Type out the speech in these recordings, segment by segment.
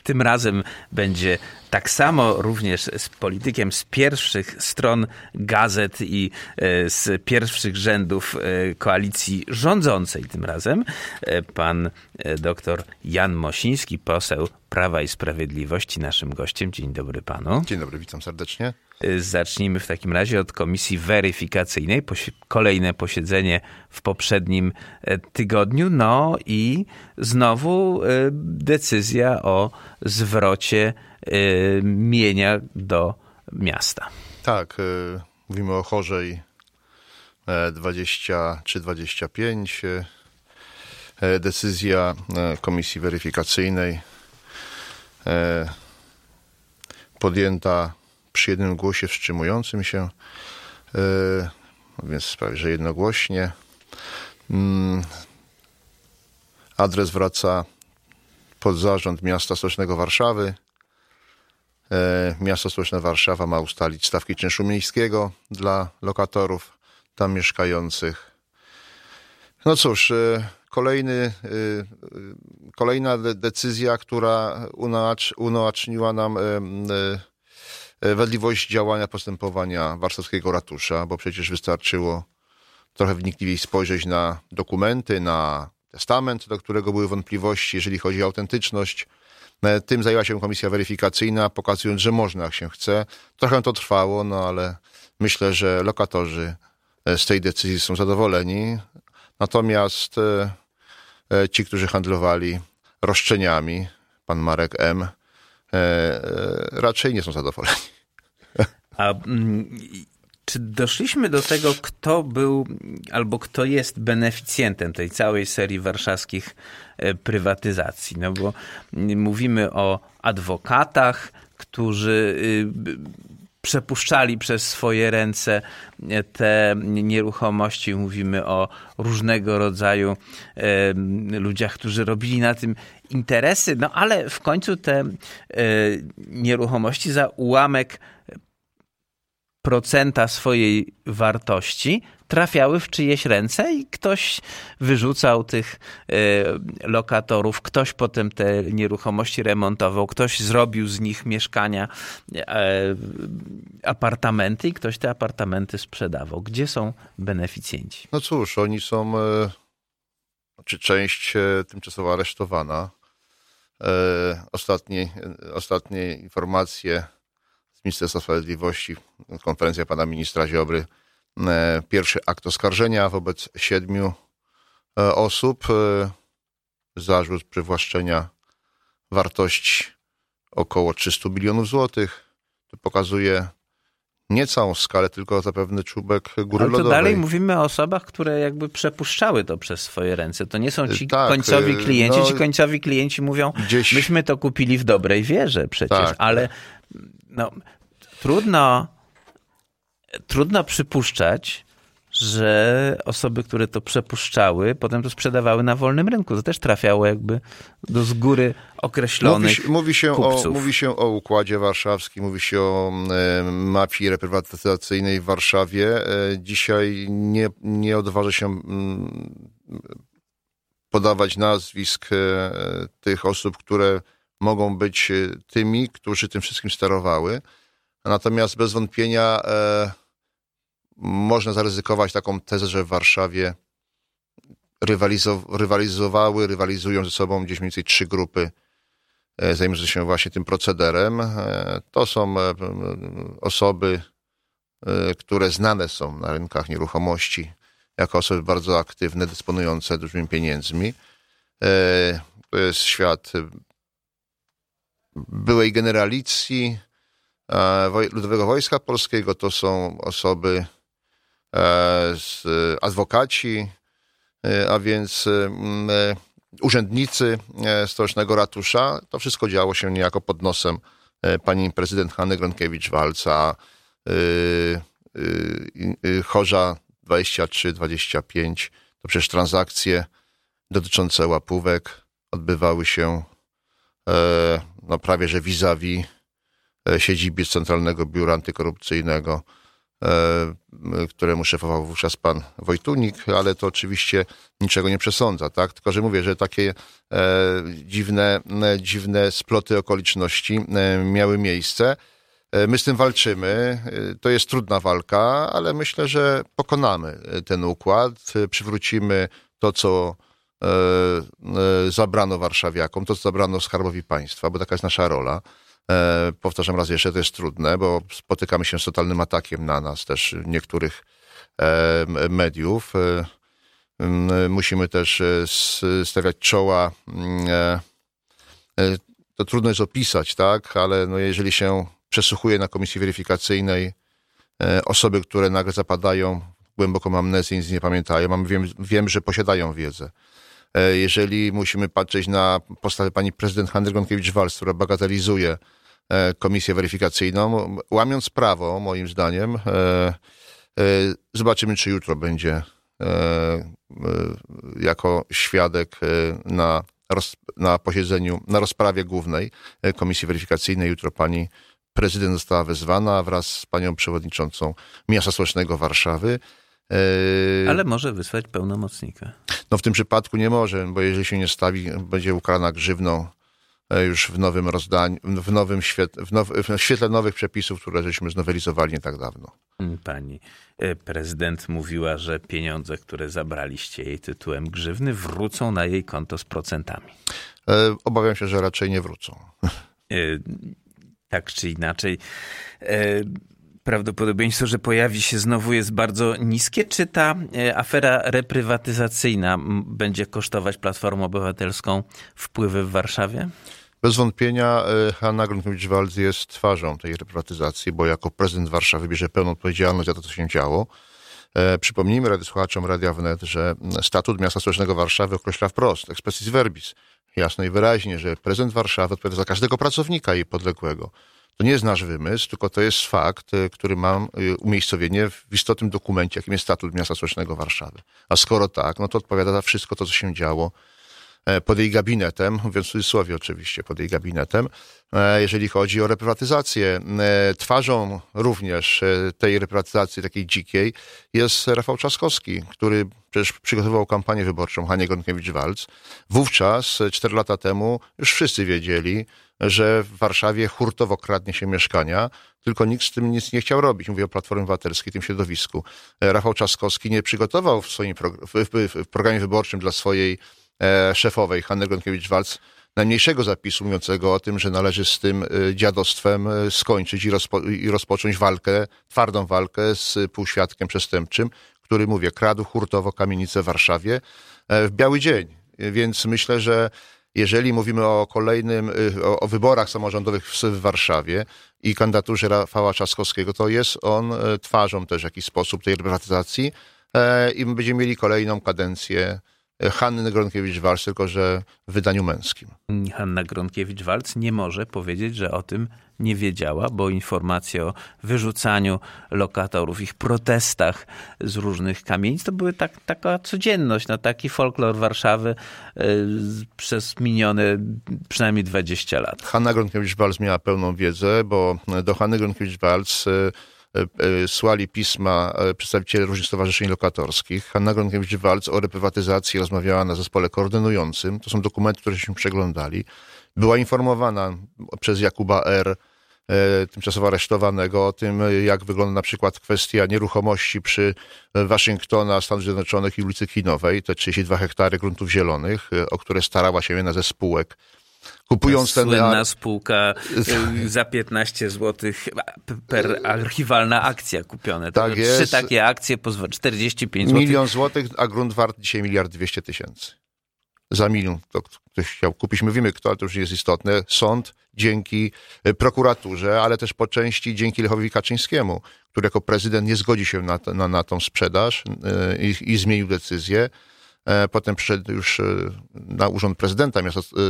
Tym razem będzie tak samo również z politykiem z pierwszych stron gazet i z pierwszych rzędów koalicji rządzącej tym razem. Pan doktor Jan Mosiński, poseł Prawa i Sprawiedliwości, naszym gościem. Dzień dobry panu. Dzień dobry, witam serdecznie. Zacznijmy w takim razie od komisji weryfikacyjnej. Kolejne posiedzenie w poprzednim tygodniu. No i znowu decyzja o zwrocie mienia do miasta. Tak, mówimy o Chorzej 23-25. Decyzja komisji weryfikacyjnej podjęta przy jednym głosie wstrzymującym się, więc prawie że jednogłośnie. Adres wraca pod zarząd Miasta Stołecznego Warszawy. Miasto Stołeczne Warszawa ma ustalić stawki czynszu miejskiego dla lokatorów tam mieszkających. No cóż, kolejna decyzja, która unaoczniła nam wadliwość działania postępowania warszawskiego ratusza, bo przecież wystarczyło trochę wnikliwiej spojrzeć na dokumenty, na testament, do którego były wątpliwości, jeżeli chodzi o autentyczność. Tym zajęła się komisja weryfikacyjna, pokazując, że można, jak się chce. Trochę to trwało, no ale myślę, że lokatorzy z tej decyzji są zadowoleni. Natomiast ci, którzy handlowali roszczeniami, pan Marek M., raczej nie są zadowoleni. A czy doszliśmy do tego, kto był albo kto jest beneficjentem tej całej serii warszawskich prywatyzacji? No bo mówimy o adwokatach, którzy przepuszczali przez swoje ręce te nieruchomości. Mówimy o różnego rodzaju ludziach, którzy robili na tym interesy, no ale w końcu te nieruchomości za ułamek procenta swojej wartości trafiały w czyjeś ręce i ktoś wyrzucał tych lokatorów, ktoś potem te nieruchomości remontował, ktoś zrobił z nich mieszkania, apartamenty i ktoś te apartamenty sprzedawał. Gdzie są beneficjenci? No cóż, oni są, czy część tymczasowo aresztowana. Ostatnie informacje z Ministerstwa Sprawiedliwości, konferencja pana ministra Ziobry, pierwszy akt oskarżenia wobec 7 osób, zarzut przywłaszczenia wartości około 300 milionów złotych. To pokazuje nie całą skalę, tylko zapewne czubek góry lodowej. Ale to dalej mówimy o osobach, które jakby przepuszczały to przez swoje ręce. To nie są ci końcowi klienci. Ci końcowi klienci mówią, myśmy to kupili w dobrej wierze przecież, ale no, trudno przypuszczać, że osoby, które to przepuszczały, potem to sprzedawały na wolnym rynku. To też trafiało jakby do z góry określonych kupców. Mówi się o układzie warszawskim, mówi się o mafii reprywatyzacyjnej w Warszawie. Dzisiaj nie odważę się podawać nazwisk tych osób, które mogą być tymi, którzy tym wszystkim sterowały. Natomiast bez wątpienia można zaryzykować taką tezę, że w Warszawie rywalizują ze sobą gdzieś mniej więcej 3 grupy zajmujące się właśnie tym procederem. To są osoby, które znane są na rynkach nieruchomości jako osoby bardzo aktywne, dysponujące dużymi pieniędzmi. To jest świat byłej generalicji Ludowego Wojska Polskiego, to są osoby adwokaci, a więc urzędnicy stołecznego ratusza. To wszystko działo się niejako pod nosem pani prezydent Hanny Gronkiewicz-Waltz. Chorza 23-25 to przecież transakcje dotyczące łapówek odbywały się prawie że vis-a-vis siedzibie Centralnego Biura Antykorupcyjnego któremu szefował wówczas pan Wojtunik, ale to oczywiście niczego nie przesądza, tak? Tylko że mówię, że takie dziwne sploty okoliczności miały miejsce. My z tym walczymy. To jest trudna walka, ale myślę, że pokonamy ten układ. Przywrócimy to, co zabrano warszawiakom, to, co zabrano Skarbowi Państwa, bo taka jest nasza rola. Powtarzam raz jeszcze, to jest trudne, bo spotykamy się z totalnym atakiem na nas też niektórych mediów. Musimy też stawiać czoła. To trudno jest opisać, tak, ale no jeżeli się przesłuchuje na komisji weryfikacyjnej osoby, które nagle zapadają w głęboką amnezję, nic nie pamiętają, wiem, że posiadają wiedzę. Jeżeli musimy patrzeć na postawę pani prezydent Hanny Gronkiewicz-Waltz, która bagatelizuje komisję weryfikacyjną, łamiąc prawo, moim zdaniem, zobaczymy, czy jutro będzie jako świadek na posiedzeniu, na rozprawie głównej komisji weryfikacyjnej. Jutro pani prezydent została wezwana wraz z panią przewodniczącą Miasta Stołecznego Warszawy. Ale może wysłać pełnomocnika. No w tym przypadku nie może, bo jeżeli się nie stawi, będzie ukarana grzywną już w nowym rozdaniu, w świetle nowych przepisów, które żeśmy znowelizowali nie tak dawno. Pani prezydent mówiła, że pieniądze, które zabraliście jej tytułem grzywny, wrócą na jej konto z procentami. Obawiam się, że raczej nie wrócą. Tak czy inaczej, prawdopodobieństwo, że pojawi się znowu, jest bardzo niskie. Czy ta afera reprywatyzacyjna będzie kosztować Platformę Obywatelską wpływy w Warszawie? Bez wątpienia Hanna Gronkiewicz-Waltz jest twarzą tej reprywatyzacji, bo jako prezydent Warszawy bierze pełną odpowiedzialność za to, co się działo. Przypomnijmy słuchaczom Radia Wnet, że statut Miasta Stołecznego Warszawy określa wprost, expressis verbis, jasno i wyraźnie, że prezydent Warszawy odpowiada za każdego pracownika jej podległego. To nie jest nasz wymysł, tylko to jest fakt, który ma umiejscowienie w istotnym dokumencie, jakim jest statut Miasta Stołecznego Warszawy. A skoro tak, no to odpowiada za wszystko to, co się działo pod jej gabinetem, mówiąc w cudzysłowie oczywiście, pod jej gabinetem, jeżeli chodzi o reprywatyzację. Twarzą również tej reprywatyzacji takiej dzikiej jest Rafał Trzaskowski, który przecież przygotowywał kampanię wyborczą Hannie Gronkiewicz-Waltz. Wówczas, 4 lata temu, już wszyscy wiedzieli, że w Warszawie hurtowo kradnie się mieszkania, tylko nikt z tym nic nie chciał robić. Mówię o Platformie Obywatelskiej, tym środowisku. Rafał Trzaskowski nie przygotował w programie wyborczym dla swojej szefowej Hanny Gronkiewicz-Waltz najmniejszego zapisu mówiącego o tym, że należy z tym dziadostwem skończyć i rozpocząć walkę, twardą walkę z półświadkiem przestępczym, który, mówię, kradł hurtowo kamienicę w Warszawie w biały dzień. Więc myślę, że jeżeli mówimy o o wyborach samorządowych w Warszawie i kandydaturze Rafała Trzaskowskiego, to jest on twarzą też w jakiś sposób tej reprywatyzacji i będziemy mieli kolejną kadencję Hanny Gronkiewicz-Waltz, tylko że w wydaniu męskim. Hanna Gronkiewicz-Waltz nie może powiedzieć, że o tym nie wiedziała, bo informacje o wyrzucaniu lokatorów, ich protestach z różnych kamienic, to były taka codzienność, no taki folklor Warszawy przez minione przynajmniej 20 lat. Hanna Gronkiewicz-Waltz miała pełną wiedzę, bo do Hanny Gronkiewicz-Waltz słali pisma przedstawiciele różnych stowarzyszeń lokatorskich. Hanna Gronkiewicz-Waltz o reprywatyzacji rozmawiała na zespole koordynującym. To są dokumenty, któreśmy przeglądali. Była informowana przez Jakuba R., tymczasowo aresztowanego, o tym, jak wygląda na przykład kwestia nieruchomości przy Waszyngtona, Stanów Zjednoczonych i ulicy Kinowej, te 32 hektary gruntów zielonych, o które starała się jedna ze spółek. Kupując ten... Słynna spółka za 15 zł per archiwalna akcja kupione. Tak jest. 3 takie akcje, 45 zł. 1 000 000 złotych, a grunt wart dzisiaj 1 200 000 000. Za 1 000 000 to ktoś chciał kupić. My wiemy kto, ale to już nie jest istotne. Sąd dzięki prokuraturze, ale też po części dzięki Lechowi Kaczyńskiemu, który jako prezydent nie zgodzi się na tą sprzedaż i zmienił decyzję. Potem przyszedł już na urząd prezydenta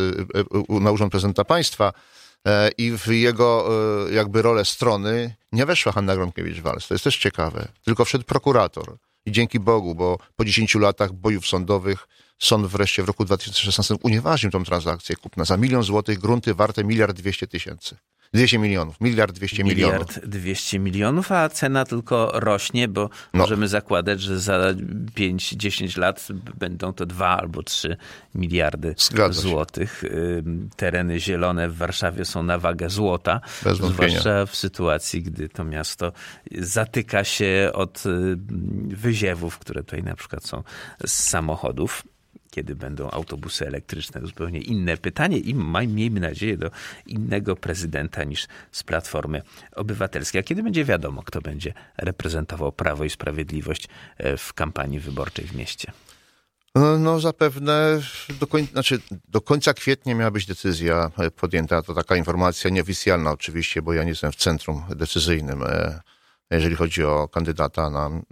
na urząd prezydenta państwa i w jego jakby rolę strony nie weszła Hanna Gronkiewicz-Waltz. To jest też ciekawe. Tylko wszedł prokurator. I dzięki Bogu, bo po 10 latach bojów sądowych sąd wreszcie w roku 2016 unieważnił tą transakcję kupna za 1 000 000 złotych, grunty warte 1 200 000 000. 200 milionów. 1 200 milionów. 1 200 milionów, a cena tylko rośnie, bo możemy zakładać, że za 5-10 lat będą to 2 albo 3 miliardy złotych. Tereny zielone w Warszawie są na wagę złota, zwłaszcza w sytuacji, gdy to miasto zatyka się od wyziewów, które tutaj na przykład są z samochodów. Kiedy będą autobusy elektryczne, to zupełnie inne pytanie i miejmy nadzieję do innego prezydenta niż z Platformy Obywatelskiej. A kiedy będzie wiadomo, kto będzie reprezentował Prawo i Sprawiedliwość w kampanii wyborczej w mieście? No zapewne do końca kwietnia miała być decyzja podjęta. To taka informacja nieoficjalna oczywiście, bo ja nie jestem w centrum decyzyjnym, jeżeli chodzi o kandydata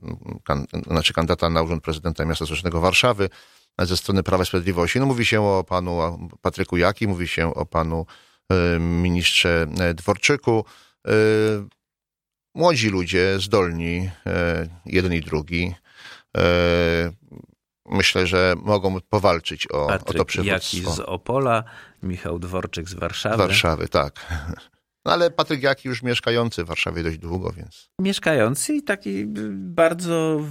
na urząd prezydenta miasta stołecznego Warszawy ze strony Prawa i Sprawiedliwości. No mówi się o panu Patryku Jaki, mówi się o panu ministrze Dworczyku. Młodzi ludzie, zdolni, jeden i drugi. Myślę, że mogą powalczyć o to przywództwo. Patryk Jaki z Opola, Michał Dworczyk z Warszawy. Warszawy, tak. No ale Patryk Jaki już mieszkający w Warszawie dość długo, więc... Mieszkający i taki bardzo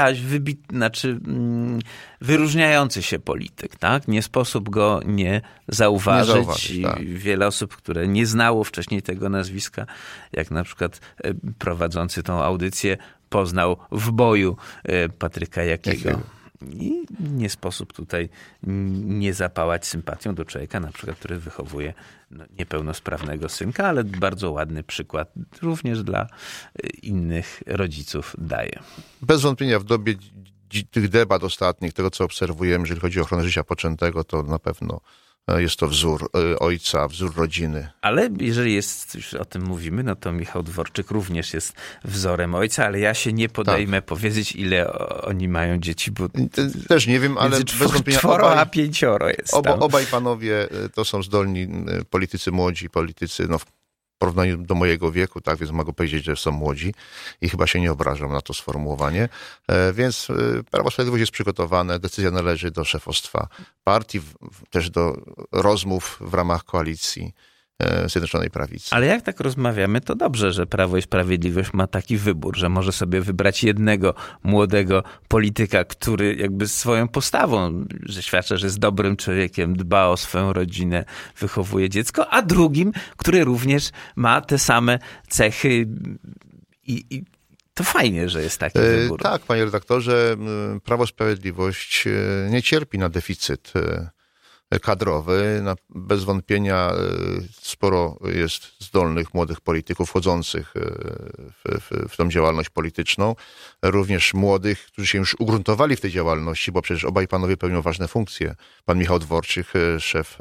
wyróżniający się polityk, tak? Nie sposób go nie zauważyć. Tak. Wiele osób, które nie znało wcześniej tego nazwiska, jak na przykład prowadzący tą audycję, poznał w boju Patryka Jakiego. I nie sposób tutaj nie zapałać sympatią do człowieka, na przykład, który wychowuje niepełnosprawnego synka, ale bardzo ładny przykład również dla innych rodziców daje. Bez wątpienia w dobie tych debat ostatnich, tego co obserwujemy, jeżeli chodzi o ochronę życia poczętego, to na pewno jest to wzór ojca, wzór rodziny. Ale jeżeli już o tym mówimy, no to Michał Dworczyk również jest wzorem ojca, ale ja się nie podejmę powiedzieć, ile oni mają dzieci, bo też nie wiem, ale bez wątpienia 4 a 5 jest obaj panowie to są zdolni politycy, młodzi politycy, w porównaniu do mojego wieku, tak, więc mogę powiedzieć, że są młodzi i chyba się nie obrażam na to sformułowanie. Więc Prawo i Sprawiedliwość jest przygotowane, decyzja należy do szefostwa partii, też do rozmów w ramach koalicji Zjednoczonej Prawicy. Ale jak tak rozmawiamy, to dobrze, że Prawo i Sprawiedliwość ma taki wybór, że może sobie wybrać jednego młodego polityka, który jakby swoją postawą, że świadczy, że jest dobrym człowiekiem, dba o swoją rodzinę, wychowuje dziecko, a drugim, który również ma te same cechy i to fajnie, że jest taki wybór. Tak, panie redaktorze, Prawo i Sprawiedliwość nie cierpi na deficyt kadrowy. Bez wątpienia sporo jest zdolnych młodych polityków wchodzących w tą działalność polityczną. Również młodych, którzy się już ugruntowali w tej działalności, bo przecież obaj panowie pełnią ważne funkcje. Pan Michał Dworczyk, szef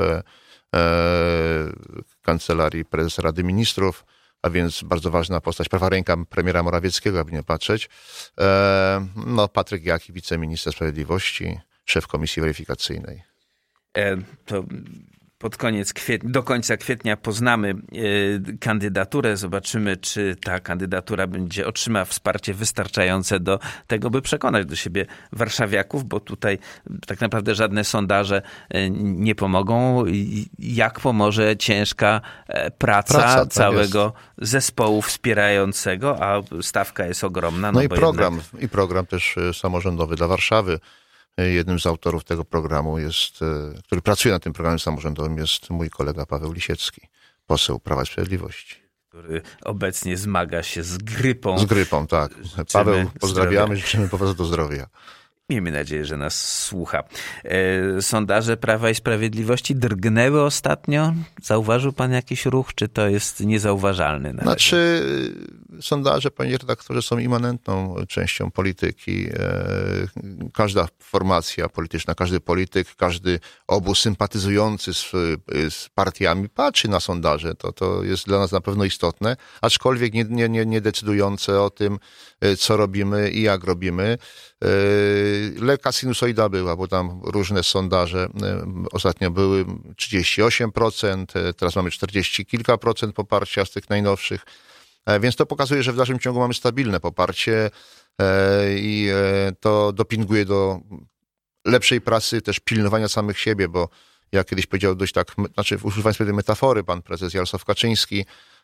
Kancelarii Prezesa Rady Ministrów, a więc bardzo ważna postać, prawa ręka premiera Morawieckiego, jakby nie patrzeć. Patryk Jaki, wiceminister sprawiedliwości, szef Komisji Weryfikacyjnej. To do końca kwietnia poznamy kandydaturę. Zobaczymy, czy ta kandydatura otrzyma wsparcie wystarczające do tego, by przekonać do siebie warszawiaków, bo tutaj tak naprawdę żadne sondaże nie pomogą. Jak pomoże ciężka praca całego zespołu wspierającego, a stawka jest ogromna. I program też samorządowy dla Warszawy. Jednym z autorów tego programu który pracuje nad tym programem samorządowym, jest mój kolega Paweł Lisiecki, poseł Prawa i Sprawiedliwości. Który obecnie zmaga się z grypą. Z grypą, tak. Paweł, pozdrawiamy, życzymy powrotu do zdrowia. Miejmy nadzieję, że nas słucha. Sondaże Prawa i Sprawiedliwości drgnęły ostatnio. Zauważył pan jakiś ruch, czy to jest niezauważalny? Sondaże, panie redaktorze, są immanentną częścią polityki. Każda formacja polityczna, każdy polityk, każdy obóz sympatyzujący z partiami patrzy na sondaże. To jest dla nas na pewno istotne, aczkolwiek nie decydujące o tym, co robimy i jak robimy. Lekka sinusoida była, bo tam różne sondaże ostatnio były 38%, teraz mamy 40 kilka procent poparcia z tych najnowszych. Więc to pokazuje, że w dalszym ciągu mamy stabilne poparcie i to dopinguje do lepszej pracy, też pilnowania samych siebie, bo jak kiedyś powiedział dość tak, używając pewnej metafory, pan prezes Jarosław Kaczyński,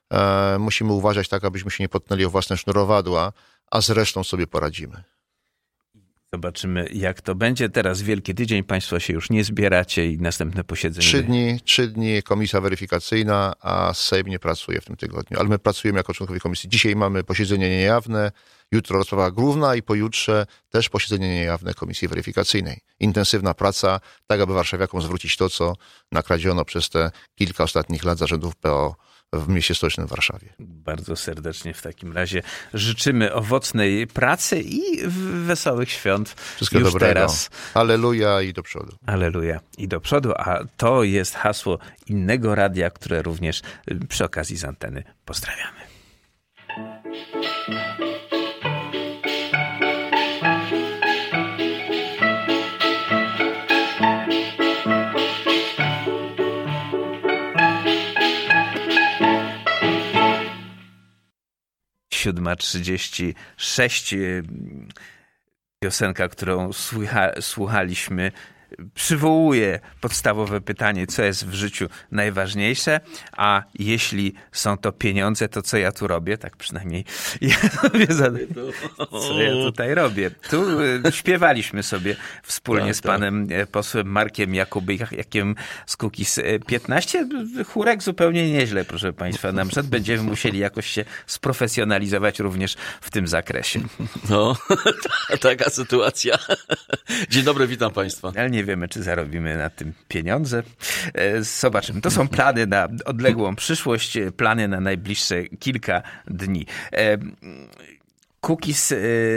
musimy uważać tak, abyśmy się nie potknęli o własne sznurowadła, a z resztą sobie poradzimy. Zobaczymy, jak to będzie. Teraz Wielki Tydzień, państwo się już nie zbieracie i następne posiedzenie... 3 dni komisja weryfikacyjna, a Sejm nie pracuje w tym tygodniu. Ale my pracujemy jako członkowie komisji. Dzisiaj mamy posiedzenie niejawne, jutro rozprawa główna i pojutrze też posiedzenie niejawne komisji weryfikacyjnej. Intensywna praca, tak aby warszawiakom zwrócić to, co nakradziono przez te kilka ostatnich lat zarządów PO w mieście stołecznym Warszawie. Bardzo serdecznie w takim razie życzymy owocnej pracy i wesołych świąt. Wszystkiego już dobrego. Teraz. Alleluja i do przodu. Alleluja i do przodu, a to jest hasło innego radia, które również przy okazji z anteny pozdrawiamy. Siódma 36. Piosenka, którą słuchaliśmy, przywołuje podstawowe pytanie, co jest w życiu najważniejsze, a jeśli są to pieniądze, to co ja tu robię? Tak przynajmniej ja sobie zadaję, co ja tutaj robię. Tu śpiewaliśmy sobie wspólnie z panem posłem Markiem Jakubiakiem z Kukiz 15. Chórek zupełnie nieźle, proszę państwa. Na przykład będziemy musieli jakoś się sprofesjonalizować również w tym zakresie. No, taka sytuacja. Dzień dobry, witam państwa. Ale nie wiemy, czy zarobimy na tym pieniądze. Zobaczymy. To są plany na odległą przyszłość, plany na najbliższe kilka dni. Kukiz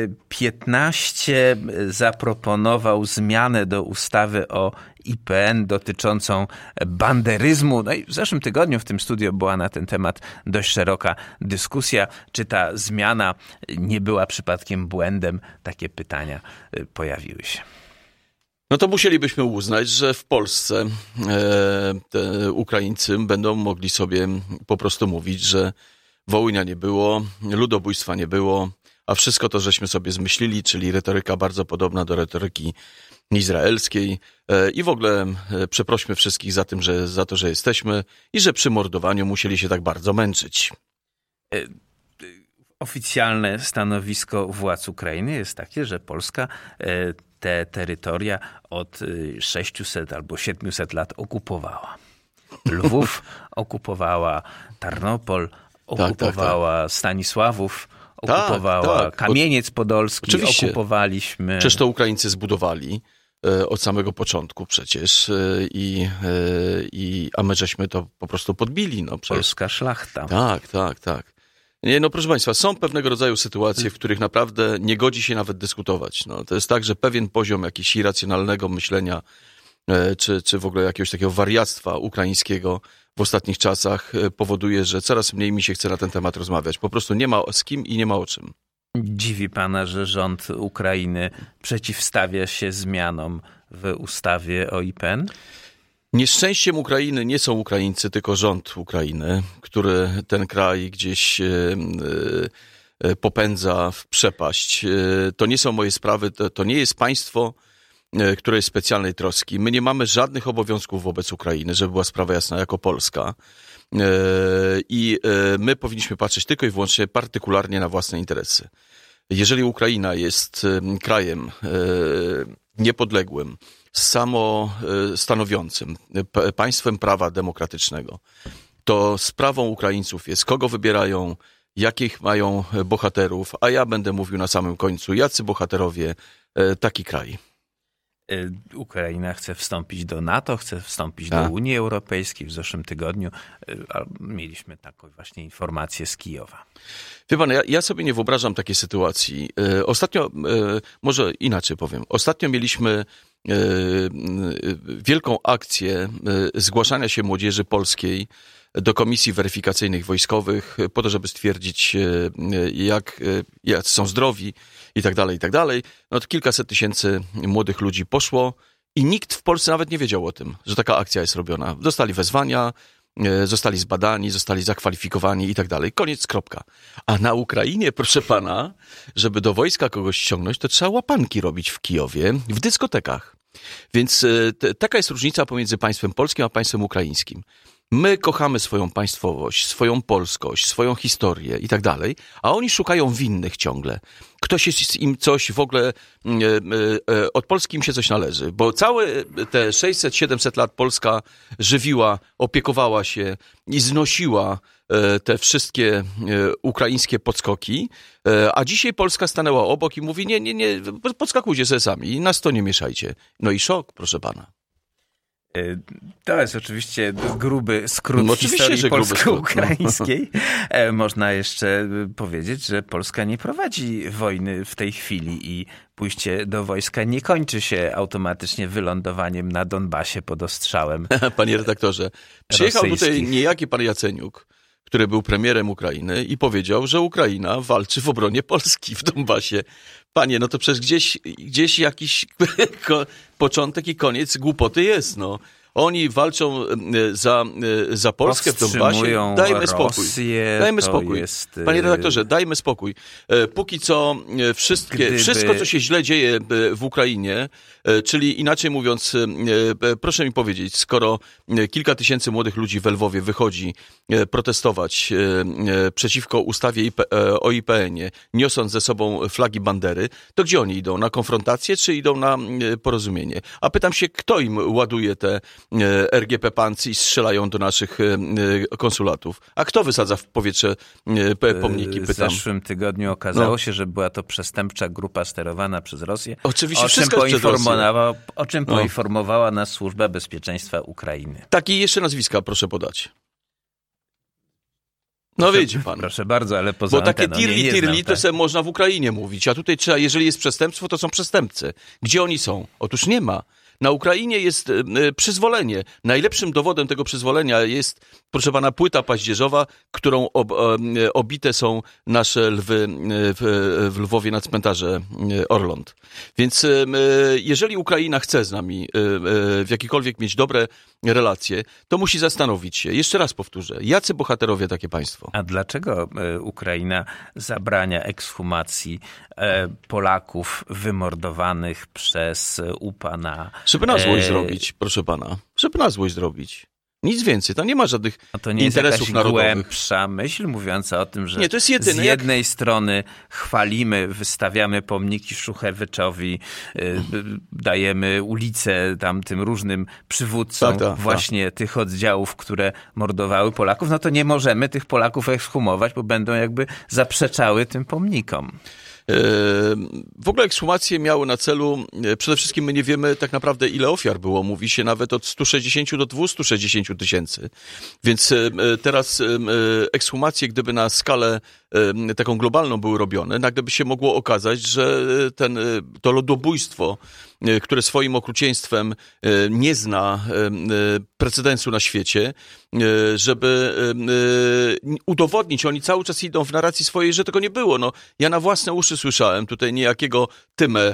15 zaproponował zmianę do ustawy o IPN dotyczącą banderyzmu. No i w zeszłym tygodniu w tym studiu była na ten temat dość szeroka dyskusja. Czy ta zmiana nie była przypadkiem błędem? Takie pytania pojawiły się. No to musielibyśmy uznać, że w Polsce te Ukraińcy będą mogli sobie po prostu mówić, że Wołynia nie było, ludobójstwa nie było, a wszystko to żeśmy sobie zmyślili, czyli retoryka bardzo podobna do retoryki izraelskiej i w ogóle przeprośmy wszystkich za to, że jesteśmy i że przy mordowaniu musieli się tak bardzo męczyć. Oficjalne stanowisko władz Ukrainy jest takie, że Polska te terytoria od 600 albo 700 lat okupowała. Lwów okupowała, Tarnopol okupowała, Stanisławów okupowała, Kamieniec Podolski okupowaliśmy. Przecież to Ukraińcy zbudowali od samego początku przecież, a my żeśmy to po prostu podbili. No, Polska szlachta. Tak. Nie, no proszę państwa, są pewnego rodzaju sytuacje, w których naprawdę nie godzi się nawet dyskutować. No, to jest tak, że pewien poziom jakiegoś irracjonalnego myślenia, czy w ogóle jakiegoś takiego wariactwa ukraińskiego w ostatnich czasach powoduje, że coraz mniej mi się chce na ten temat rozmawiać. Po prostu nie ma z kim i nie ma o czym. Dziwi pana, że rząd Ukrainy przeciwstawia się zmianom w ustawie o IPN? Nieszczęściem Ukrainy nie są Ukraińcy, tylko rząd Ukrainy, który ten kraj gdzieś popędza w przepaść. To nie są moje sprawy, to nie jest państwo, które jest specjalnej troski. My nie mamy żadnych obowiązków wobec Ukrainy, żeby była sprawa jasna, jako Polska. I my powinniśmy patrzeć tylko i wyłącznie partykularnie na własne interesy. Jeżeli Ukraina jest krajem niepodległym, samostanowiącym, państwem prawa demokratycznego, to sprawą Ukraińców jest, kogo wybierają, jakich mają bohaterów, a ja będę mówił na samym końcu, jacy bohaterowie, taki kraj. Ukraina chce wstąpić do NATO, chce wstąpić do Unii Europejskiej. W zeszłym tygodniu mieliśmy taką właśnie informację z Kijowa. Wie pan, ja sobie nie wyobrażam takiej sytuacji. Ostatnio, może inaczej powiem, ostatnio mieliśmy wielką akcję zgłaszania się młodzieży polskiej do komisji weryfikacyjnych wojskowych po to, żeby stwierdzić, jak są zdrowi i tak dalej. No to kilkaset tysięcy młodych ludzi poszło i nikt w Polsce nawet nie wiedział o tym, że taka akcja jest robiona. Dostali wezwania, zostali zbadani, zostali zakwalifikowani i tak dalej. Koniec, kropka. A na Ukrainie, proszę pana, żeby do wojska kogoś ściągnąć, to trzeba łapanki robić w Kijowie, w dyskotekach. Więc taka jest różnica pomiędzy państwem polskim a państwem ukraińskim. My kochamy swoją państwowość, swoją polskość, swoją historię i tak dalej, a oni szukają winnych ciągle. Ktoś jest im coś w ogóle, od Polski im się coś należy, bo całe te 600-700 lat Polska żywiła, opiekowała się i znosiła te wszystkie ukraińskie podskoki, a dzisiaj Polska stanęła obok i mówi, nie, podskakujcie sobie sami i nas to nie mieszajcie. No i szok, proszę pana. To jest oczywiście gruby skrót historii polsko-ukraińskiej. Można jeszcze powiedzieć, że Polska nie prowadzi wojny w tej chwili i pójście do wojska nie kończy się automatycznie wylądowaniem na Donbasie pod ostrzałem. Panie redaktorze, przyjechał tutaj niejaki pan Jaceniuk, który był premierem Ukrainy i powiedział, że Ukraina walczy w obronie Polski w Donbasie. Panie, no to przecież gdzieś jakiś początek i koniec głupoty jest, no. Oni walczą za Polskę w Donbasie. Dajmy spokój. Dajmy spokój. Panie redaktorze, dajmy spokój. Póki co wszystko, co się źle dzieje w Ukrainie, czyli inaczej mówiąc, proszę mi powiedzieć, skoro kilka tysięcy młodych ludzi w Lwowie wychodzi protestować przeciwko ustawie o IPN-ie, niosąc ze sobą flagi Bandery, to gdzie oni idą? Na konfrontację, czy idą na porozumienie? A pytam się, kto im ładuje te RGP Pancy i strzelają do naszych konsulatów. A kto wysadza w powietrze pomniki? Pytam. W zeszłym tygodniu okazało się, że była to przestępcza grupa sterowana przez Rosję. Oczywiście wszystko jest przez Rosję. O czym poinformowała nas Służba Bezpieczeństwa Ukrainy. Takie jeszcze nazwiska proszę podać. No wiecie pan. Proszę bardzo, ale poza bo takie tirli to sobie można w Ukrainie mówić, a tutaj trzeba, jeżeli jest przestępstwo, to są przestępcy. Gdzie oni są? Otóż nie ma. Na Ukrainie jest przyzwolenie. Najlepszym dowodem tego przyzwolenia jest, proszę pana, płyta paździerzowa, którą obite są nasze lwy w Lwowie na cmentarze Orląt. Więc jeżeli Ukraina chce z nami w jakikolwiek mieć dobre relacje, to musi zastanowić się. Jeszcze raz powtórzę. Jacy bohaterowie takie państwo? A dlaczego Ukraina zabrania ekshumacji Polaków wymordowanych przez UPA na... Żeby na złość zrobić, proszę pana. Żeby na złość zrobić. Nic więcej, tam nie ma żadnych interesów narodowych. To nie jest głębsza myśl mówiąca o tym, że nie, to jest jedyne, z jednej strony chwalimy, wystawiamy pomniki Szuchewyczowi, dajemy ulicę tam tym różnym przywódcom właśnie tych oddziałów, które mordowały Polaków, no to nie możemy tych Polaków ekshumować, bo będą jakby zaprzeczały tym pomnikom. W ogóle ekshumacje miały na celu, przede wszystkim my nie wiemy tak naprawdę ile ofiar było, mówi się nawet od 160 do 260 tysięcy. Więc teraz ekshumacje, gdyby na skalę taką globalną były robione, nagle by się mogło okazać, że to ludobójstwo, które swoim okrucieństwem nie zna precedensu na świecie, żeby udowodnić, oni cały czas idą w narracji swojej, że tego nie było. No, ja na własne uszy słyszałem tutaj niejakiego Tymę,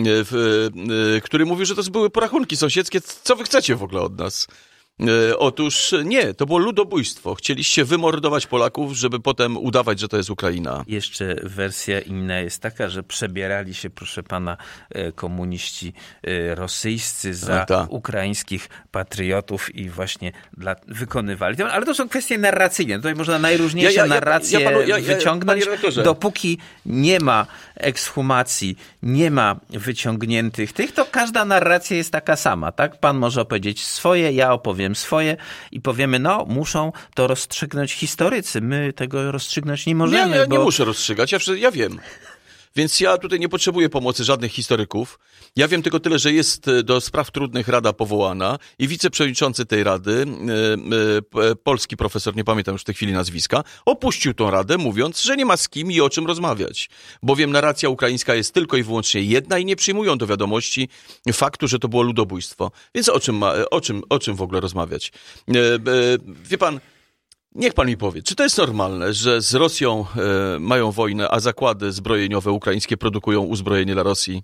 który mówił, że to były porachunki sąsiedzkie. Co wy chcecie w ogóle od nas? Otóż nie, to było ludobójstwo. Chcieliście wymordować Polaków, żeby potem udawać, że to jest Ukraina. Jeszcze wersja inna jest taka, że przebierali się, proszę pana, komuniści rosyjscy za ukraińskich patriotów i właśnie wykonywali. Ale to są kwestie narracyjne. Tutaj można najróżniejsze narracje wyciągnąć. Dopóki nie ma ekshumacji, nie ma wyciągniętych tych, to każda narracja jest taka sama. Tak? Pan może opowiedzieć swoje, ja opowiem swoje i powiemy, no muszą to rozstrzygnąć historycy. My tego rozstrzygnąć nie możemy. Ja nie muszę rozstrzygać, ja wiem. Więc ja tutaj nie potrzebuję pomocy żadnych historyków. Ja wiem tylko tyle, że jest do spraw trudnych rada powołana i wiceprzewodniczący tej rady, polski profesor, nie pamiętam już w tej chwili nazwiska, opuścił tą radę, mówiąc, że nie ma z kim i o czym rozmawiać. Bowiem narracja ukraińska jest tylko i wyłącznie jedna i nie przyjmują do wiadomości faktu, że to było ludobójstwo. Więc o czym w ogóle rozmawiać? Wie pan, niech pan mi powie, czy to jest normalne, że z Rosją mają wojnę, a zakłady zbrojeniowe ukraińskie produkują uzbrojenie dla Rosji?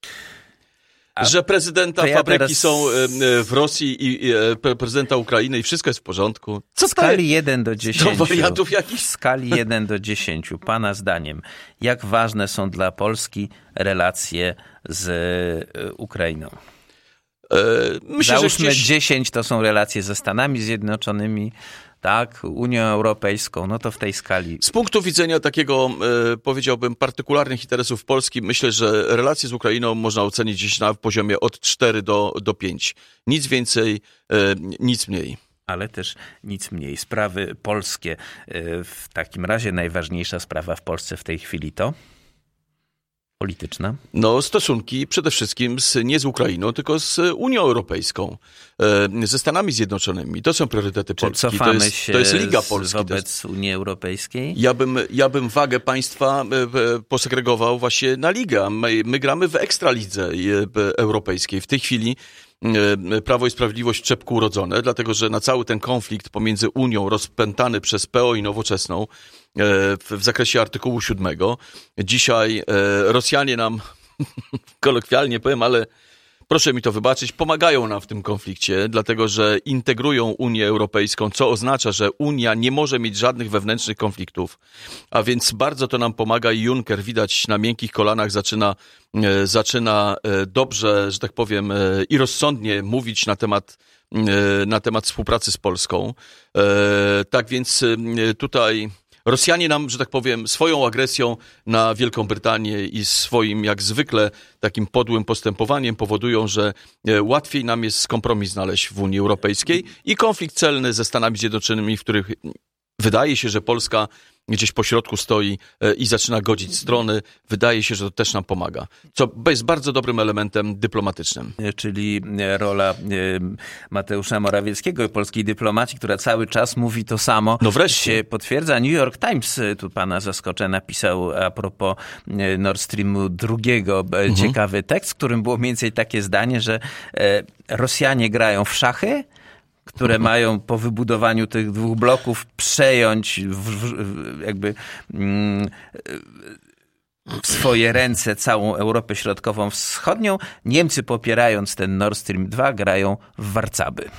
Że prezydenta fabryki są w Rosji i prezydenta Ukrainy i wszystko jest w porządku? Co w skali 1 do 10. To wariantów jakichś? W skali 1 do 10. Pana zdaniem, jak ważne są dla Polski relacje z Ukrainą? Myślę, Załóżmy, że 10 to są relacje ze Stanami Zjednoczonymi, tak, Unią Europejską, no to w tej skali. Z punktu widzenia takiego, powiedziałbym, partykularnych interesów Polski, myślę, że relacje z Ukrainą można ocenić gdzieś na poziomie od 4 do 5. Nic więcej, nic mniej. Ale też nic mniej. Sprawy polskie. W takim razie najważniejsza sprawa w Polsce w tej chwili to polityczna? No, stosunki przede wszystkim nie z Ukrainą, tylko z Unią Europejską, ze Stanami Zjednoczonymi. To są priorytety Polski. Cofamy się to jest Liga Polska wobec Unii Europejskiej? Ja bym wagę państwa posegregował właśnie na ligę. My gramy w Ekstralidze Europejskiej. W tej chwili Prawo i Sprawiedliwość w czepku urodzone, dlatego że na cały ten konflikt pomiędzy Unią rozpętany przez PO i Nowoczesną w zakresie artykułu 7. Dzisiaj Rosjanie nam, kolokwialnie powiem, ale proszę mi to wybaczyć, pomagają nam w tym konflikcie, dlatego że integrują Unię Europejską, co oznacza, że Unia nie może mieć żadnych wewnętrznych konfliktów, a więc bardzo to nam pomaga i Juncker, widać, na miękkich kolanach zaczyna dobrze, że tak powiem, i rozsądnie mówić na temat współpracy z Polską. Tak więc tutaj Rosjanie nam, że tak powiem, swoją agresją na Wielką Brytanię i swoim, jak zwykle, takim podłym postępowaniem powodują, że łatwiej nam jest kompromis znaleźć w Unii Europejskiej i konflikt celny ze Stanami Zjednoczonymi, w których wydaje się, że Polska gdzieś po środku stoi i zaczyna godzić strony. Wydaje się, że to też nam pomaga. Co jest bardzo dobrym elementem dyplomatycznym. Czyli rola Mateusza Morawieckiego i polskiej dyplomacji, która cały czas mówi to samo, no wreszcie się potwierdza. New York Times, tu pana zaskoczę, napisał a propos Nord Streamu 2 ciekawy tekst, w którym było mniej więcej takie zdanie, że Rosjanie grają w szachy, które mają po wybudowaniu tych 2 bloków przejąć jakby w swoje ręce całą Europę Środkową-Wschodnią. Niemcy, popierając ten Nord Stream 2, grają w warcaby.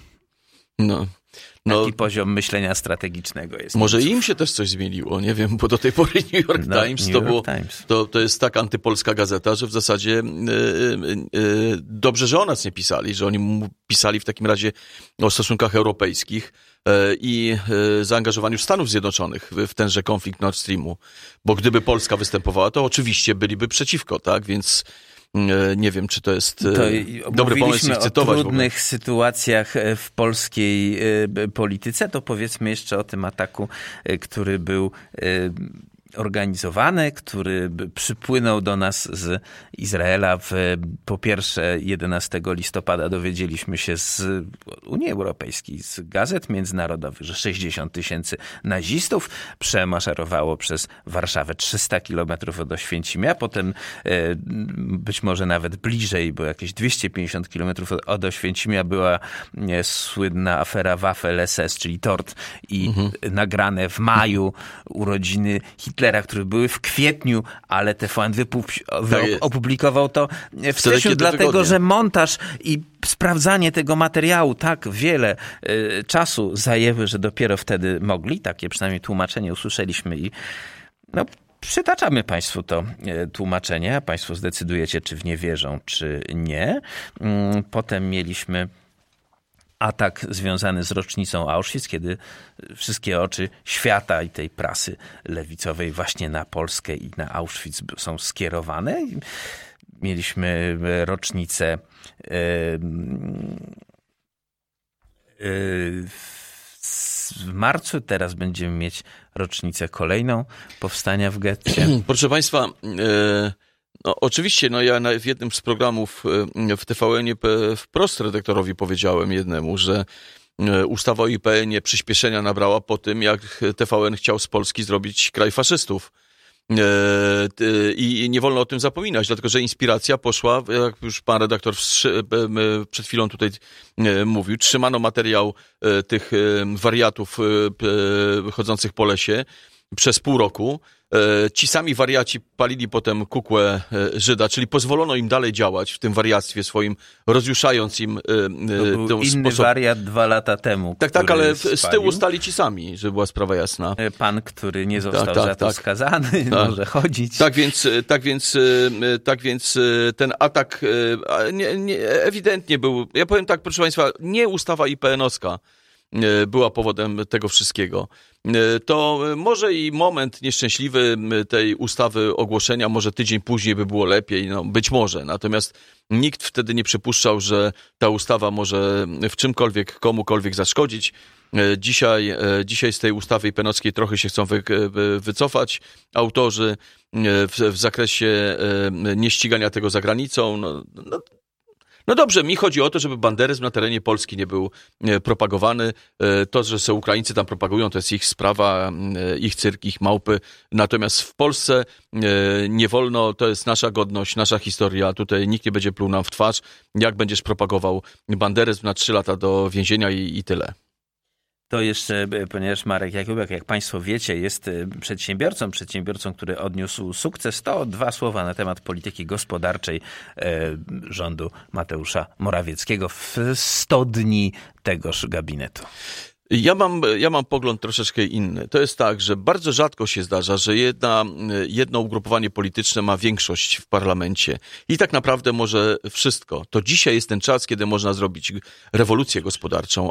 Taki poziom myślenia strategicznego jest. Może im się też coś zmieniło, nie wiem, bo do tej pory New York Times to jest tak antypolska gazeta, że w zasadzie dobrze, że o nas nie pisali, że oni pisali w takim razie o stosunkach europejskich i zaangażowaniu Stanów Zjednoczonych w tenże konflikt Nord Streamu, bo gdyby Polska występowała, to oczywiście byliby przeciwko, tak, więc nie wiem, czy to jest dobry pomysł ich cytować. O trudnych sytuacjach w polskiej polityce, to powiedzmy jeszcze o tym ataku, który był organizowany, który przypłynął do nas z Izraela. Po pierwsze 11 listopada dowiedzieliśmy się z Unii Europejskiej, z gazet międzynarodowych, że 60 000 nazistów przemaszerowało przez Warszawę 300 kilometrów od Oświęcimia, potem być może nawet bliżej, bo jakieś 250 kilometrów od Oświęcimia była słynna afera Waffel-SS, czyli tort, i nagrane w maju urodziny Hitlera, które były w kwietniu, ale TVN opublikował to w styczniu, dlatego że montaż i sprawdzanie tego materiału tak wiele czasu zajęły, że dopiero wtedy mogli. Takie przynajmniej tłumaczenie usłyszeliśmy i przytaczamy Państwu to tłumaczenie, a Państwo zdecydujecie, czy w nie wierzą, czy nie. Potem mieliśmy atak związany z rocznicą Auschwitz, kiedy wszystkie oczy świata i tej prasy lewicowej właśnie na Polskę i na Auschwitz są skierowane. Mieliśmy rocznicę w marcu, teraz będziemy mieć rocznicę kolejną powstania w getcie. Proszę Państwa, oczywiście, ja w jednym z programów w TVN-ie wprost redaktorowi powiedziałem jednemu, że ustawa o IPN-ie przyspieszenia nabrała po tym, jak TVN chciał z Polski zrobić kraj faszystów. I nie wolno o tym zapominać, dlatego że inspiracja poszła, jak już pan redaktor przed chwilą tutaj mówił, trzymano materiał tych wariatów chodzących po lesie przez pół roku. Ci sami wariaci palili potem kukłę Żyda, czyli pozwolono im dalej działać w tym wariactwie swoim, rozjuszając im to inny wariat 2 lata temu. Tak, ale z tyłu stali ci sami, żeby była sprawa jasna. Pan, który nie został za to skazany, może chodzić. Tak więc ten atak ewidentnie był, ja powiem tak, proszę Państwa, nie ustawa IPN-owska była powodem tego wszystkiego. To może i moment nieszczęśliwy tej ustawy ogłoszenia, może tydzień później by było lepiej, no być może. Natomiast nikt wtedy nie przypuszczał, że ta ustawa może w czymkolwiek, komukolwiek zaszkodzić. Dzisiaj z tej ustawy IPN-owskiej trochę się chcą wycofać autorzy w zakresie nieścigania tego za granicą. No dobrze, mi chodzi o to, żeby banderyzm na terenie Polski nie był propagowany. To, że se Ukraińcy tam propagują, to jest ich sprawa, ich cyrk, ich małpy. Natomiast w Polsce nie wolno, to jest nasza godność, nasza historia. Tutaj nikt nie będzie pluł nam w twarz, jak będziesz propagował banderyzm na 3 lata do więzienia i tyle. To jeszcze, ponieważ Marek Jakubiak, jak Państwo wiecie, jest przedsiębiorcą, który odniósł sukces, to 2 słowa na temat polityki gospodarczej rządu Mateusza Morawieckiego w 100 dni tegoż gabinetu. Ja mam pogląd troszeczkę inny. To jest tak, że bardzo rzadko się zdarza, że jedno ugrupowanie polityczne ma większość w parlamencie i tak naprawdę może wszystko. To dzisiaj jest ten czas, kiedy można zrobić rewolucję gospodarczą,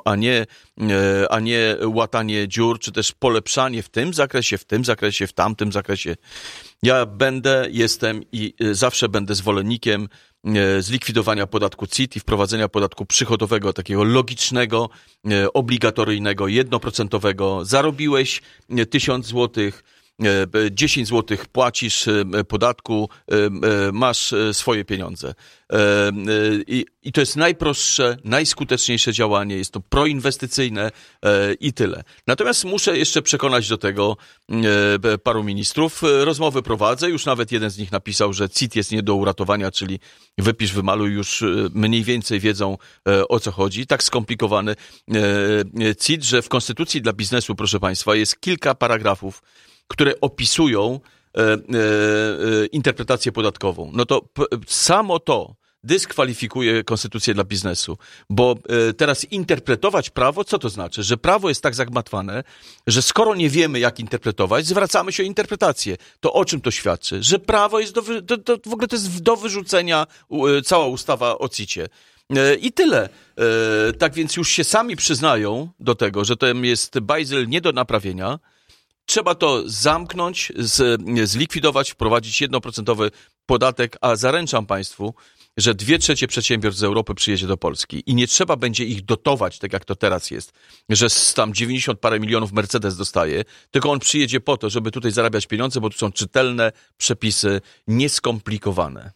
a nie łatanie dziur, czy też polepszanie w tym zakresie, w tamtym zakresie. Ja jestem i zawsze będę zwolennikiem zlikwidowania podatku CIT i wprowadzenia podatku przychodowego, takiego logicznego, obligatoryjnego, 1%. Zarobić 1000 złotych, 10 zł płacisz podatku, masz swoje pieniądze. I to jest najprostsze, najskuteczniejsze działanie, jest to proinwestycyjne i tyle. Natomiast muszę jeszcze przekonać do tego paru ministrów. Rozmowy prowadzę, już nawet jeden z nich napisał, że CIT jest nie do uratowania, czyli wypisz, wymaluj, już mniej więcej wiedzą, o co chodzi. Tak skomplikowany CIT, że w Konstytucji dla biznesu, proszę Państwa, jest kilka paragrafów, które opisują interpretację podatkową. No to samo to dyskwalifikuje konstytucję dla biznesu, bo teraz interpretować prawo, co to znaczy? Że prawo jest tak zagmatwane, że skoro nie wiemy, jak interpretować, zwracamy się o interpretację. To o czym to świadczy? Że prawo jest w ogóle to jest do wyrzucenia cała ustawa o CIT-cie. I tyle. Tak więc już się sami przyznają do tego, że to jest bajzel nie do naprawienia. Trzeba to zamknąć, zlikwidować, wprowadzić 1% podatek, a zaręczam Państwu, że 2/3 przedsiębiorstw z Europy przyjedzie do Polski i nie trzeba będzie ich dotować, tak jak to teraz jest, że tam 90 parę milionów Mercedes dostaje, tylko on przyjedzie po to, żeby tutaj zarabiać pieniądze, bo tu są czytelne przepisy, nieskomplikowane.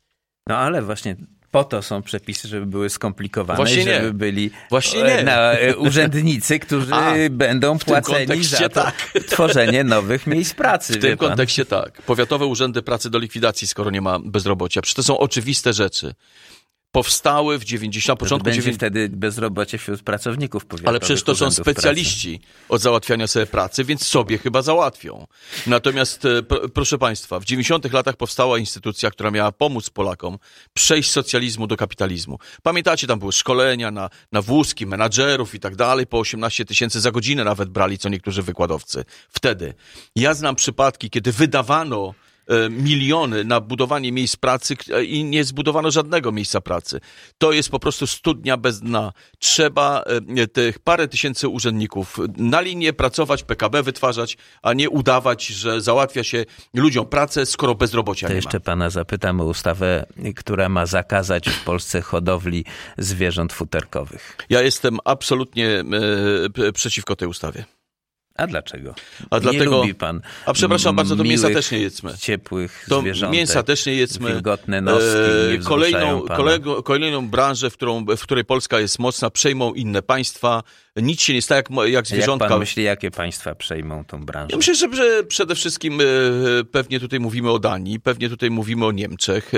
No ale właśnie po to są przepisy, żeby były skomplikowane, właśnie żeby nie. byli Właśnie urzędnicy, którzy będą płaceni za to tworzenie nowych miejsc pracy. W tym kontekście tak. Powiatowe urzędy pracy do likwidacji, skoro nie ma bezrobocia. Przecież to są oczywiste rzeczy. Powstały w 90... na początku... Będzie wtedy bezrobocie wśród pracowników powiatowych. Ale przecież to są specjaliści od załatwiania sobie pracy, więc sobie chyba załatwią. Natomiast, proszę Państwa, w 90 latach powstała instytucja, która miała pomóc Polakom przejść z socjalizmu do kapitalizmu. Pamiętacie, tam były szkolenia na wózki, menadżerów i tak dalej, po 18 000 za godzinę nawet brali co niektórzy wykładowcy. Wtedy. Ja znam przypadki, kiedy wydawano miliony na budowanie miejsc pracy i nie zbudowano żadnego miejsca pracy. To jest po prostu studnia bez dna. Trzeba tych parę tysięcy urzędników na linię pracować, PKB wytwarzać, a nie udawać, że załatwia się ludziom pracę, skoro bezrobocia nie ma. To jeszcze pana zapytam o ustawę, która ma zakazać w Polsce hodowli zwierząt futerkowych. Ja jestem absolutnie przeciwko tej ustawie. A dlaczego? Dlatego, nie lubi pan przepraszam bardzo, to mięsa też nie jedzmy. Ciepłych to zwierzątek. Mięsa też nie jedzmy. Wilgotne noski nie wzruszają pana. Kolejną branżę, w której Polska jest mocna, przejmą inne państwa. Nic się nie staje jak zwierzątka. Jak pan myśli, jakie państwa przejmą tą branżę? Ja myślę, że przede wszystkim pewnie tutaj mówimy o Danii, pewnie tutaj mówimy o Niemczech.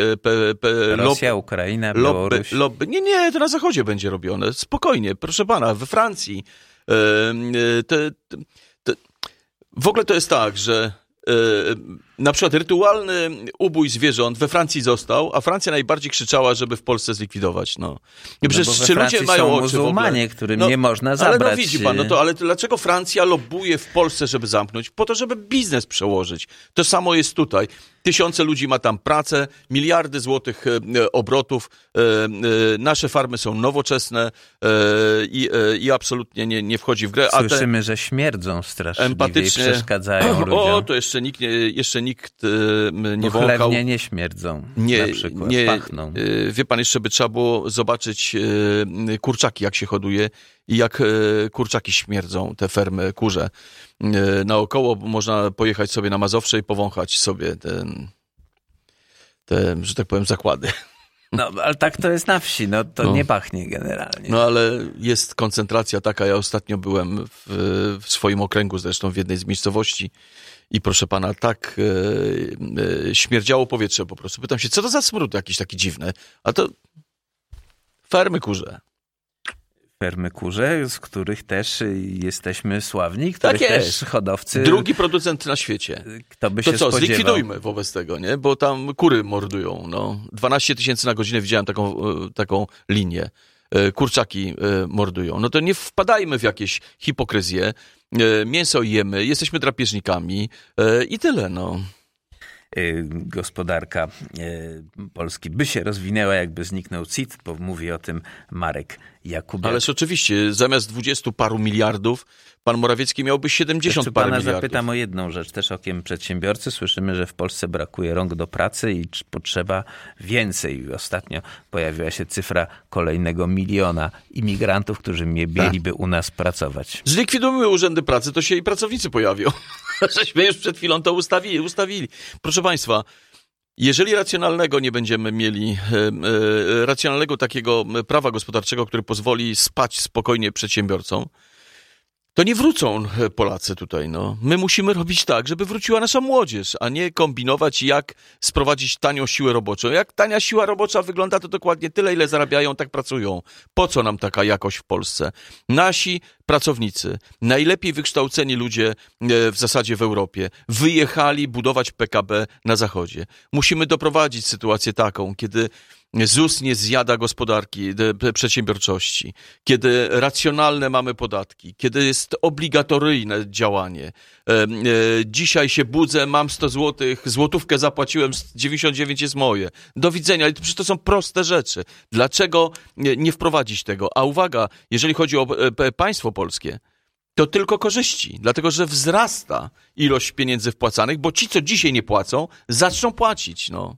Rosja, Ukraina, Białoruś. Nie, to na zachodzie będzie robione. Spokojnie, proszę pana, we Francji. W ogóle to jest tak, że na przykład rytualny ubój zwierząt we Francji został, a Francja najbardziej krzyczała, żeby w Polsce zlikwidować. No. I przecież bo we czy Francji ludzie mają są oczy muzułmanie, którym nie można zabrać. Ale no widzi pan, ale dlaczego Francja lobbuje w Polsce, żeby zamknąć? Po to, żeby biznes przełożyć. To samo jest tutaj. Tysiące ludzi ma tam pracę, miliardy złotych obrotów. Nasze farmy są nowoczesne i absolutnie nie wchodzi w grę. Słyszymy, że śmierdzą straszliwie empatycznie, i przeszkadzają ludziom. O, to jeszcze nikt nie wąchał. Chlewnie nie śmierdzą, na przykład, pachną. Wie pan, jeszcze by trzeba było zobaczyć kurczaki, jak się hoduje i jak kurczaki śmierdzą, te fermy kurze. Naokoło można pojechać sobie na Mazowsze i powąchać sobie te, że tak powiem, zakłady. No, ale tak to jest na wsi, no to nie pachnie generalnie. No, ale jest koncentracja taka. Ja ostatnio byłem w swoim okręgu, zresztą w jednej z miejscowości i proszę pana, tak śmierdziało powietrze po prostu. Pytam się, co to za smród jakiś taki dziwny? A to fermy kurze. Fermy kurze, z których też jesteśmy sławni, których tak też jest. Hodowcy... Drugi producent na świecie. Kto by to się co, spodziewał? zlikwidujmy wobec tego, nie? Bo tam kury mordują. No. 12 000 na godzinę widziałem taką linię. Kurczaki mordują. No to nie wpadajmy w jakieś hipokryzje. Mięso jemy, jesteśmy drapieżnikami i tyle, no. Gospodarka Polski by się rozwinęła, jakby zniknął CIT, bo mówi o tym Marek Jakubiak. Ależ oczywiście, zamiast 20 paru miliardów, pan Morawiecki miałby 70 parę miliardów. Pana zapytam o jedną rzecz, też okiem przedsiębiorcy. Słyszymy, że w Polsce brakuje rąk do pracy i potrzeba więcej. Ostatnio pojawiła się cyfra kolejnego 1 miliona imigrantów, którzy mieliby u nas pracować. Zlikwidujmy urzędy pracy, to się i pracownicy pojawią. Żeśmy już przed chwilą to ustawili. Proszę państwa, jeżeli racjonalnego nie będziemy mieli, racjonalnego takiego prawa gospodarczego, które pozwoli spać spokojnie przedsiębiorcom, to nie wrócą Polacy tutaj. No. My musimy robić tak, żeby wróciła nasza młodzież, a nie kombinować, jak sprowadzić tanią siłę roboczą. Jak tania siła robocza wygląda, to dokładnie tyle, ile zarabiają, tak pracują. Po co nam taka jakość w Polsce? Nasi pracownicy, najlepiej wykształceni ludzie w zasadzie w Europie, wyjechali budować PKB na Zachodzie. Musimy doprowadzić sytuację taką, kiedy ZUS nie zjada gospodarki, przedsiębiorczości, kiedy racjonalne mamy podatki, kiedy jest obligatoryjne działanie. Dzisiaj się budzę, mam 100 złotych, złotówkę zapłaciłem, 99 jest moje. Do widzenia, ale przecież to są proste rzeczy. Dlaczego nie wprowadzić tego? A uwaga, jeżeli chodzi o państwo polskie, to tylko korzyści, dlatego że wzrasta ilość pieniędzy wpłacanych, bo ci, co dzisiaj nie płacą, zaczną płacić, no.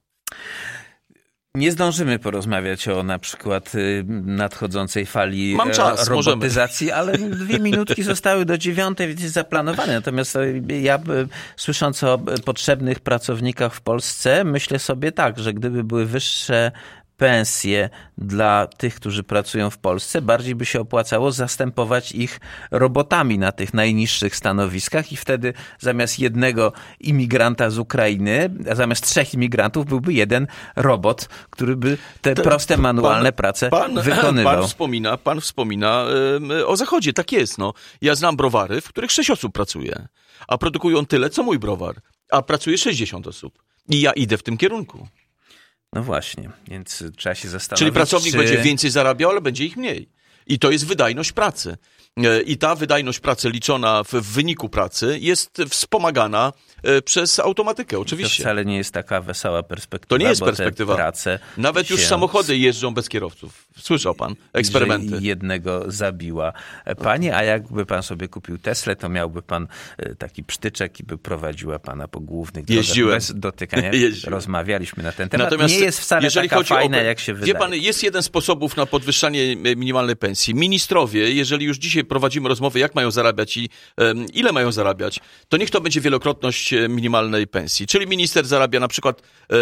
Nie zdążymy porozmawiać o na przykład nadchodzącej fali robotyzacji, ale 2 minutki zostały do 9, więc jest zaplanowane. Natomiast ja, słysząc o potrzebnych pracownikach w Polsce, myślę sobie tak, że gdyby były wyższe pensje dla tych, którzy pracują w Polsce, bardziej by się opłacało zastępować ich robotami na tych najniższych stanowiskach i wtedy zamiast jednego imigranta z Ukrainy, a zamiast 3 imigrantów byłby 1 robot, który by te proste manualne prace wykonywał. Pan wspomina o Zachodzie. Tak jest. No. Ja znam browary, w których 6 osób pracuje, a produkują tyle, co mój browar, a pracuje 60 osób. I ja idę w tym kierunku. No właśnie, więc trzeba się zastanowić. Czyli pracownik będzie więcej zarabiał, ale będzie ich mniej. I to jest wydajność pracy. I ta wydajność pracy liczona w wyniku pracy jest wspomagana przez automatykę, oczywiście. To wcale nie jest taka wesoła perspektywa. To nie jest perspektywa. Prace nawet już samochody jeżdżą bez kierowców. Słyszał pan? Eksperymenty. Jednego zabiła pani, a jakby pan sobie kupił Teslę, to miałby pan taki psztyczek i by prowadziła pana po głównych drogach bez dotykania. Rozmawialiśmy na ten temat. Natomiast nie jest wcale taka fajna, jak się wydaje. Wie pan, jest jeden z sposobów na podwyższanie minimalnej pensji. Ministrowie, jeżeli już dzisiaj prowadzimy rozmowę, jak mają zarabiać i ile mają zarabiać, to niech to będzie wielokrotność minimalnej pensji. Czyli minister zarabia na przykład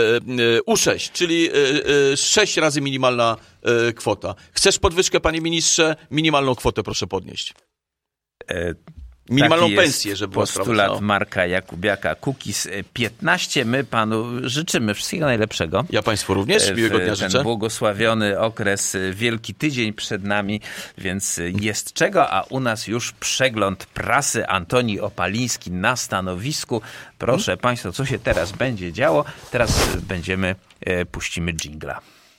U6, czyli 6 razy minimalna kwota. Chcesz podwyżkę, panie ministrze? Minimalną kwotę proszę podnieść. minimalną Taki jest pensję, żeby była sprawa. postulat Marka Jakubiaka, Kukiz 15. My panu życzymy wszystkiego najlepszego. Ja państwu również, miłego dnia życzę. Ten błogosławiony okres, Wielki Tydzień przed nami, więc jest czego, a u nas już przegląd prasy. Antoni Opaliński na stanowisku. Proszę państwa, co się teraz będzie działo? Teraz puścimy dżingla.